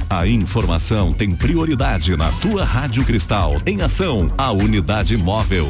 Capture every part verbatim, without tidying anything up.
A informação tem prioridade na tua Rádio Cristal. Em ação, a unidade móvel.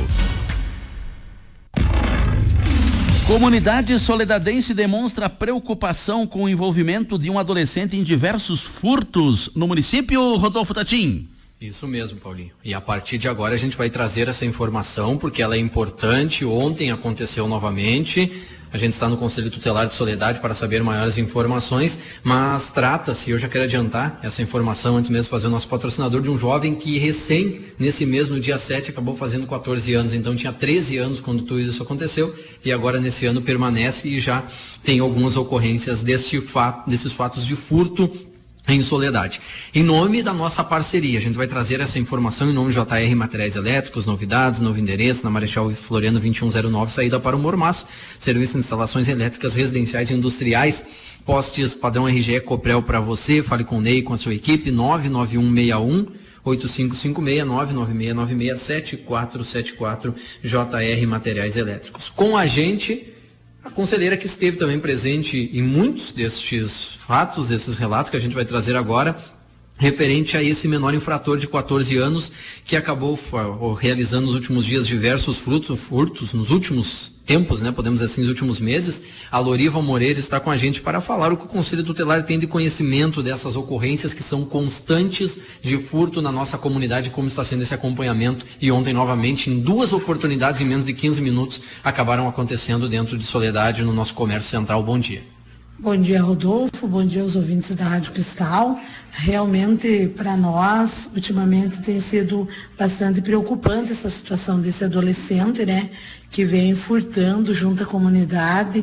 Comunidade soledadense demonstra preocupação com o envolvimento de um adolescente em diversos furtos no município. Rodolfo Tatim. Isso mesmo, Paulinho. E a partir de agora a gente vai trazer essa informação porque ela é importante. Ontem aconteceu novamente. A gente está no Conselho Tutelar de Soledade para saber maiores informações, mas trata-se, eu já quero adiantar essa informação antes mesmo de fazer o nosso patrocinador, de um jovem que recém, nesse mês, no dia sete, acabou fazendo quatorze anos, então tinha treze anos quando tudo isso aconteceu, e agora nesse ano permanece e já tem algumas ocorrências desse fato, desses fatos de furto em Soledade. Em nome da nossa parceria, a gente vai trazer essa informação em nome de J R Materiais Elétricos, novidades, novo endereço, na Marechal Floriano vinte e um zero nove, saída para o Mormaço, serviço de instalações elétricas residenciais e industriais, postes padrão R G E Coprel para você, fale com o Ney, com a sua equipe, nove nove um seis um oito cinco cinco seis, nove nove seis nove seis sete quatro sete quatro, J R Materiais Elétricos. Com a gente, a conselheira que esteve também presente em muitos destes fatos, desses relatos que a gente vai trazer agora, referente a esse menor infrator de quatorze anos que acabou realizando nos últimos dias diversos furtos, furtos nos últimos tempos, né, podemos dizer assim, nos últimos meses. A Loriva Moreira está com a gente para falar o que o Conselho Tutelar tem de conhecimento dessas ocorrências que são constantes de furto na nossa comunidade, como está sendo esse acompanhamento. E ontem, novamente, em duas oportunidades, em menos de quinze minutos, acabaram acontecendo dentro de Soledade, no nosso comércio central. Bom dia. Bom dia, Rodolfo. Bom dia aos ouvintes da Rádio Cristal. Realmente, para nós, ultimamente tem sido bastante preocupante essa situação desse adolescente, né, que vem furtando junto à comunidade.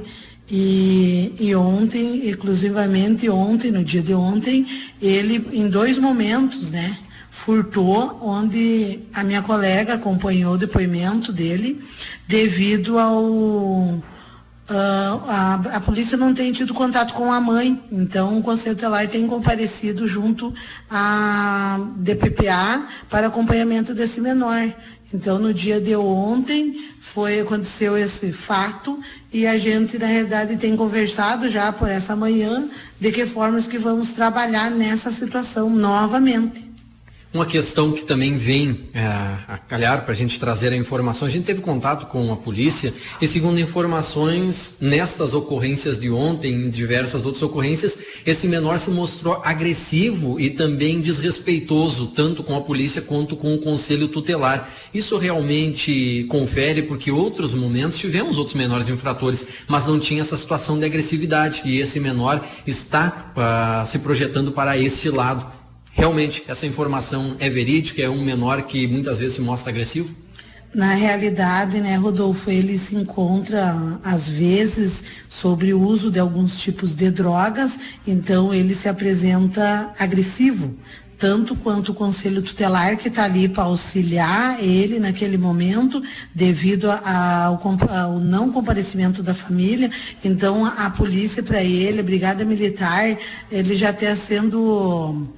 E, e ontem, exclusivamente ontem, no dia de ontem, ele, em dois momentos, né, furtou, onde a minha colega acompanhou o depoimento dele, devido ao... Uh, a, a polícia não tem tido contato com a mãe, então o Conselho Tutelar tem comparecido junto à D P P A para acompanhamento desse menor. Então, no dia de ontem, foi, aconteceu esse fato e a gente, na realidade, tem conversado já por essa manhã de que formas que vamos trabalhar nessa situação novamente. Uma questão que também vem é, a calhar para a gente trazer a informação, a gente teve contato com a polícia e, segundo informações, nestas ocorrências de ontem, em diversas outras ocorrências, esse menor se mostrou agressivo e também desrespeitoso, tanto com a polícia quanto com o Conselho Tutelar. Isso realmente confere, porque outros momentos tivemos outros menores infratores, mas não tinha essa situação de agressividade, e esse menor está uh, se projetando para este lado. Realmente, essa informação é verídica? É um menor que muitas vezes se mostra agressivo? Na realidade, né, Rodolfo, ele se encontra, às vezes, sobre o uso de alguns tipos de drogas, então ele se apresenta agressivo, tanto quanto o Conselho Tutelar, que está ali para auxiliar ele naquele momento, devido a, a, ao, ao não comparecimento da família. Então, a, a polícia para ele, a Brigada Militar, ele já está sendo...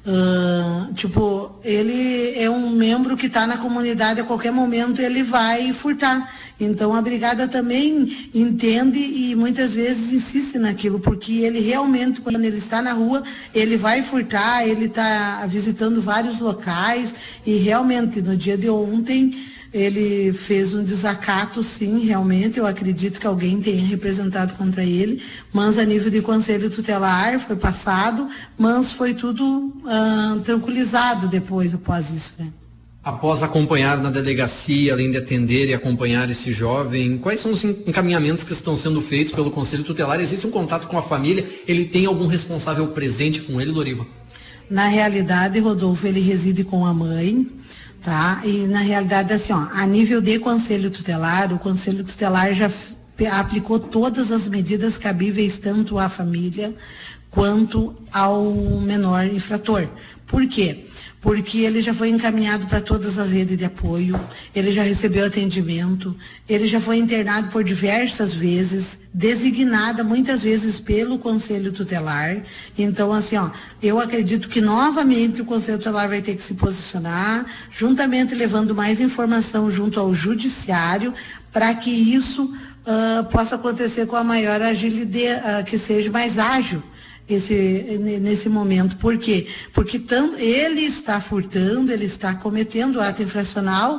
Uh, tipo, ele é um membro que está na comunidade, a qualquer momento ele vai furtar. Então a brigada também entende e muitas vezes insiste naquilo, porque ele realmente, quando ele está na rua, ele vai furtar, ele está visitando vários locais e realmente no dia de ontem ele fez um desacato, sim, realmente, eu acredito que alguém tenha representado contra ele, mas a nível de Conselho Tutelar foi passado, mas foi tudo ah, tranquilizado depois, após isso, né? Após acompanhar na delegacia, além de atender e acompanhar esse jovem, quais são os encaminhamentos que estão sendo feitos pelo Conselho Tutelar? Existe um contato com a família? Ele tem algum responsável presente com ele, Loriva? Na realidade, Rodolfo, ele reside com a mãe, tá? E na realidade, assim, ó, a nível de Conselho Tutelar, o Conselho Tutelar já aplicou todas as medidas cabíveis tanto à família quanto ao menor infrator. Por quê? Porque ele já foi encaminhado para todas as redes de apoio, ele já recebeu atendimento, ele já foi internado por diversas vezes, designada muitas vezes pelo Conselho Tutelar. Então, assim, ó, eu acredito que novamente o Conselho Tutelar vai ter que se posicionar, juntamente levando mais informação junto ao Judiciário, para que isso uh, possa acontecer com a maior agilidade, uh, que seja mais ágil. esse, nesse momento. Por quê? Porque tanto, ele está furtando, ele está cometendo ato infracional,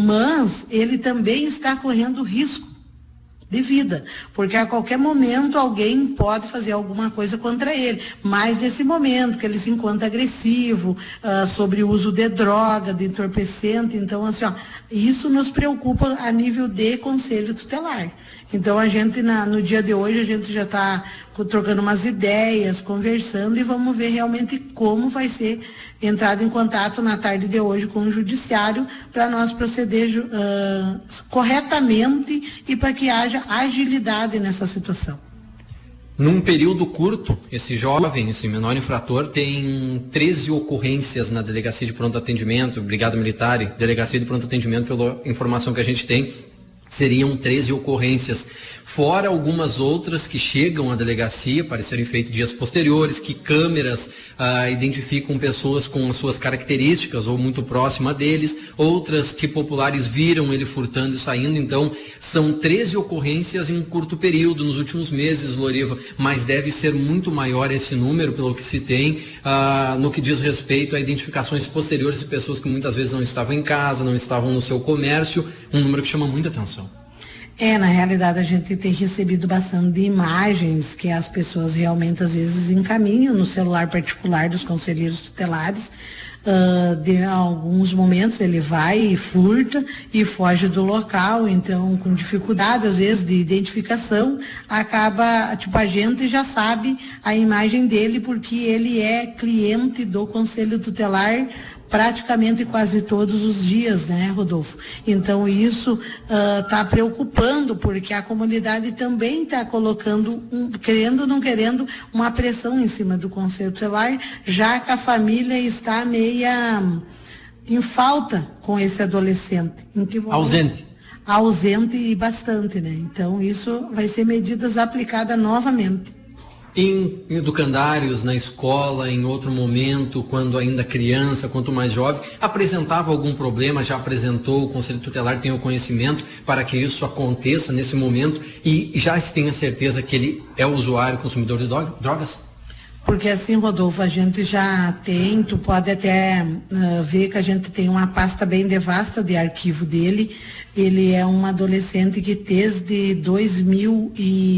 mas ele também está correndo risco de vida, porque a qualquer momento alguém pode fazer alguma coisa contra ele, mas nesse momento que ele se encontra agressivo, uh, sobre o uso de droga, de entorpecente, então assim, ó, isso nos preocupa a nível de conselho tutelar. Então a gente, na, no dia de hoje, a gente já está trocando umas ideias, conversando e vamos ver realmente como vai ser entrado em contato na tarde de hoje com o judiciário para nós proceder uh, corretamente e para que haja agilidade nessa situação. Num período curto, esse jovem, esse menor infrator, tem treze ocorrências na Delegacia de Pronto Atendimento, Brigada Militar e Delegacia de Pronto Atendimento, pela informação que a gente tem, seriam treze ocorrências, fora algumas outras que chegam à delegacia para serem feitas dias posteriores, que câmeras ah, identificam pessoas com as suas características ou muito próxima deles, outras que populares viram ele furtando e saindo. Então são treze ocorrências em um curto período nos últimos meses, Loriva, mas deve ser muito maior esse número pelo que se tem ah, no que diz respeito a identificações posteriores de pessoas que muitas vezes não estavam em casa, não estavam no seu comércio, um número que chama muita atenção. É, na realidade a gente tem recebido bastante de imagens que as pessoas realmente às vezes encaminham no celular particular dos conselheiros tutelares. Uh, de alguns momentos ele vai e furta e foge do local, então com dificuldade às vezes de identificação, acaba, tipo, a gente já sabe a imagem dele porque ele é cliente do conselho tutelar praticamente quase todos os dias, né, Rodolfo? Então isso está uh, preocupando, porque a comunidade também está colocando, um, querendo ou não querendo, uma pressão em cima do conselho tutelar, já que a família está meia em falta com esse adolescente. Em que momento? Ausente. Ausente e bastante, né? Então isso vai ser medidas aplicadas novamente. Em educandários, na escola, em outro momento, quando ainda criança, quanto mais jovem, apresentava algum problema, já apresentou, o Conselho Tutelar tem o conhecimento para que isso aconteça nesse momento e já se tenha certeza que ele é usuário, consumidor de drogas? Porque assim, Rodolfo, a gente já tem, tu pode até uh, ver que a gente tem uma pasta bem devasta de arquivo dele. Ele é um adolescente que desde dois mil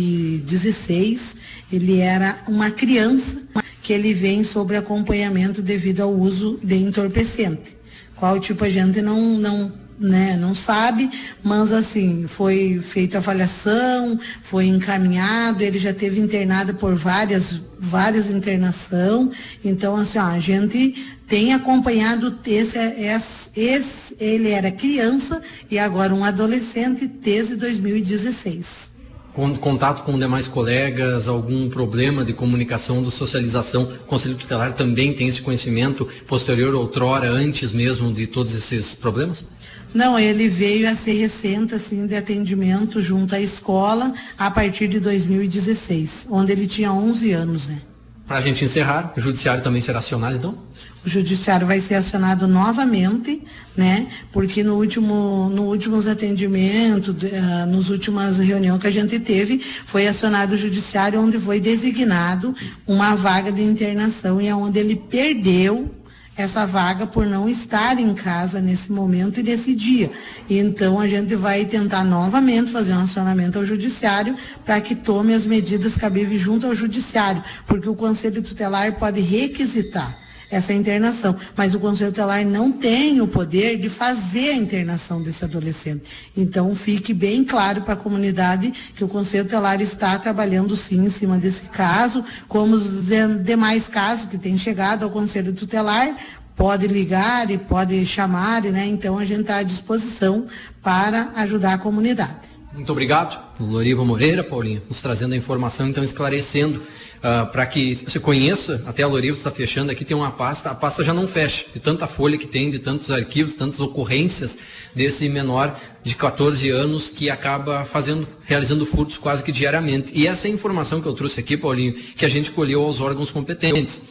e dezesseis, ele era uma criança que ele vem sobre acompanhamento devido ao uso de entorpecente. Qual tipo a gente não, não né, não sabe, mas assim, foi feita a avaliação, foi encaminhado, ele já teve internado por várias, várias internação, então assim, ó, a gente tem acompanhado esse, esse, esse, ele era criança e agora um adolescente desde dois mil e dezesseis. Contato com demais colegas, algum problema de comunicação, de socialização, o Conselho Tutelar também tem esse conhecimento posterior, outrora, antes mesmo de todos esses problemas? Não, ele veio a ser recente, assim, de atendimento junto à escola a partir de dois mil e dezesseis, onde ele tinha onze anos, né? Para a gente encerrar, o judiciário também será acionado, então? O judiciário vai ser acionado novamente, né? Porque no último, no últimos atendimentos, uh, nos últimas reuniões que a gente teve, foi acionado o judiciário onde foi designado uma vaga de internação e onde ele perdeu essa vaga por não estar em casa nesse momento e nesse dia. Então a gente vai tentar novamente fazer um acionamento ao judiciário para que tome as medidas cabíveis junto ao judiciário, porque o Conselho Tutelar pode requisitar essa internação, mas o Conselho Tutelar não tem o poder de fazer a internação desse adolescente. Então fique bem claro para a comunidade que o Conselho Tutelar está trabalhando sim em cima desse caso, como os demais casos que têm chegado ao Conselho Tutelar, pode ligar e pode chamar, né? Então a gente está à disposição para ajudar a comunidade. Muito obrigado, Loriva Moreira, Paulinho, nos trazendo a informação, então esclarecendo uh, para que se conheça, até a Loriva está fechando aqui, tem uma pasta, a pasta já não fecha, de tanta folha que tem, de tantos arquivos, tantas ocorrências desse menor de quatorze anos que acaba fazendo, realizando furtos quase que diariamente. E essa é a informação que eu trouxe aqui, Paulinho, que a gente colheu aos órgãos competentes.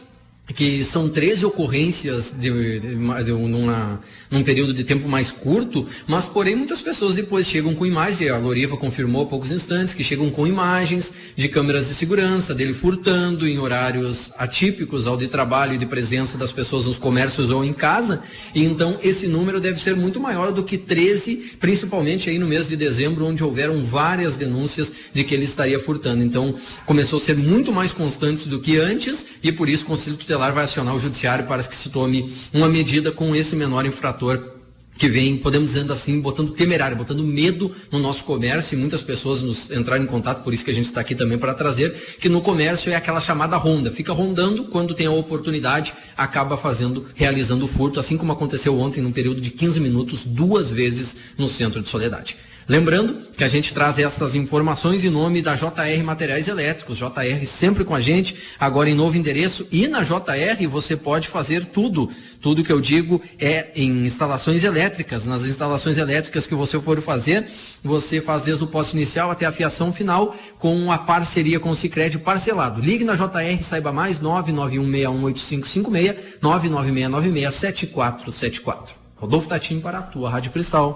que são treze ocorrências de, de, de, de, numa, num período de tempo mais curto, mas porém muitas pessoas depois chegam com imagens, e a Loriva confirmou há poucos instantes, que chegam com imagens de câmeras de segurança, dele furtando em horários atípicos ao de trabalho e de presença das pessoas nos comércios ou em casa, e então esse número deve ser muito maior do que treze, principalmente aí no mês de dezembro, onde houveram várias denúncias de que ele estaria furtando. Então começou a ser muito mais constante do que antes, e por isso o Conselho Tutelar vai acionar o judiciário para que se tome uma medida com esse menor infrator que vem, podemos dizendo assim, botando temerário, botando medo no nosso comércio, e muitas pessoas nos entraram em contato, por isso que a gente está aqui também para trazer, que no comércio é aquela chamada ronda, fica rondando, quando tem a oportunidade, acaba fazendo, realizando o furto, assim como aconteceu ontem, num período de quinze minutos, duas vezes no centro de Soledade. Lembrando que a gente traz essas informações em nome da J R Materiais Elétricos, J R sempre com a gente, agora em novo endereço, e na J R você pode fazer tudo, tudo que eu digo é em instalações elétricas. Nas instalações elétricas que você for fazer, você faz desde o poste inicial até a fiação final, com a parceria com o Sicredi parcelado. Ligue na J R, saiba mais, nove nove um seis um oito cinco cinco seis, nove nove seis nove seis sete quatro sete quatro. Rodolfo Tatim para a tua Rádio Cristal.